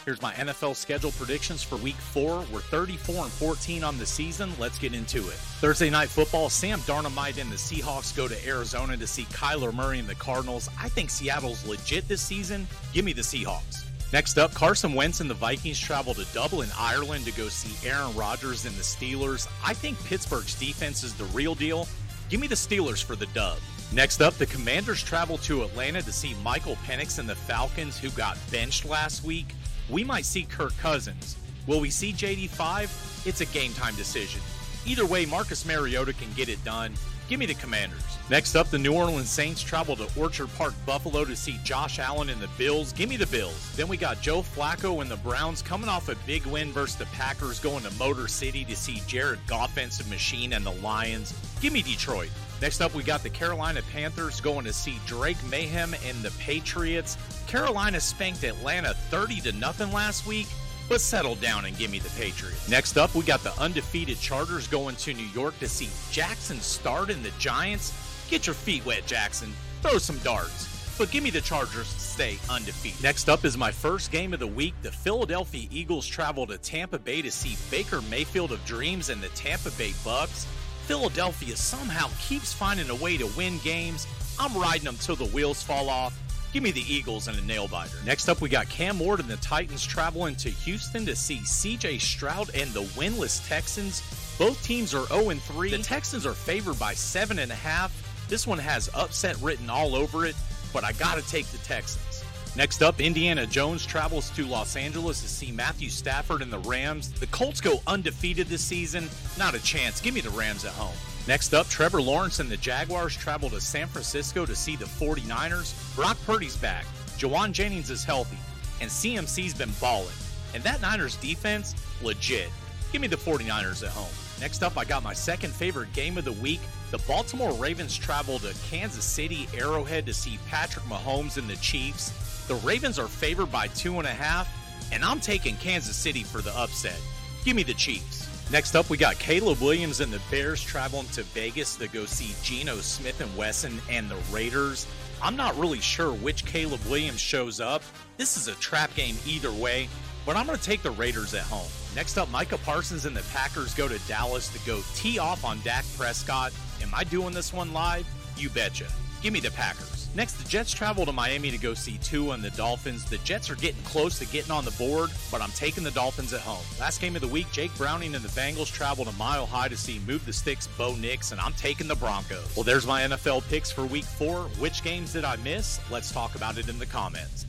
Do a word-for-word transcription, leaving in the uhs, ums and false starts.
Here's my N F L schedule predictions for week four. We're thirty-four and fourteen on the season. Let's get into it. Thursday night football, Sam Darnold and the Seahawks go to Arizona to see Kyler Murray and the Cardinals. I think Seattle's legit this season. Give me the Seahawks. Next up, Carson Wentz and the Vikings travel to Dublin, Ireland to go see Aaron Rodgers and the Steelers. I think Pittsburgh's defense is the real deal. Give me the Steelers for the dub. Next up, the Commanders travel to Atlanta to see Michael Penix and the Falcons, who got benched last week. We might see Kirk Cousins. Will we see J D five? It's a game time decision. Either way, Marcus Mariota can get it done. Give me the Commanders. Next up, the New Orleans Saints travel to Orchard Park, Buffalo to see Josh Allen and the Bills. Give me the Bills. Then we got Joe Flacco and the Browns coming off a big win versus the Packers, going to Motor City to see Jared Goff, offensive machine, and the Lions. Give me Detroit. Next up, we got the Carolina Panthers going to see Drake Mayhem and the Patriots. Carolina spanked Atlanta thirty to nothing last week, but settle down and give me the Patriots. Next up, we got the undefeated Chargers going to New York to see Jackson Start and the Giants. Get your feet wet, Jackson. Throw some darts. But give me the Chargers to stay undefeated. Next up is my first game of the week. The Philadelphia Eagles travel to Tampa Bay to see Baker Mayfield of Dreams and the Tampa Bay Bucks. Philadelphia somehow keeps finding a way to win games. I'm riding them till the wheels fall off. Give me the Eagles and a nail-biter. Next up, we got Cam Ward and the Titans traveling to Houston to see C J Stroud and the winless Texans. Both teams are oh and three. The Texans are favored by seven and a half. This one has upset written all over it, but I gotta take the Texans. Next up, Indiana Jones travels to Los Angeles to see Matthew Stafford and the Rams. The Colts go undefeated this season. Not a chance. Give me the Rams at home. Next up, Trevor Lawrence and the Jaguars travel to San Francisco to see the forty-niners. Brock Purdy's back. Jawan Jennings is healthy. And C M C's been balling. And that Niners defense, legit. Give me the forty-niners at home. Next up, I got my second favorite game of the week. The Baltimore Ravens travel to Kansas City Arrowhead to see Patrick Mahomes and the Chiefs. The Ravens are favored by two and a half, and I'm taking Kansas City for the upset. Give me the Chiefs. Next up, we got Caleb Williams and the Bears traveling to Vegas to go see Geno Smith and Wesson and the Raiders. I'm not really sure which Caleb Williams shows up. This is a trap game either way, but I'm going to take the Raiders at home. Next up, Micah Parsons and the Packers go to Dallas to go tee off on Dak Prescott. Am I doing this one live? You betcha. Give me the Packers. Next, the Jets travel to Miami to go see Tua and the Dolphins. The Jets are getting close to getting on the board, but I'm taking the Dolphins at home. Last game of the week, Jake Browning and the Bengals travel to Mile High to see Move the Sticks Bo Nix, and I'm taking the Broncos. Well, there's my N F L picks for week four. Which games did I miss? Let's talk about it in the comments.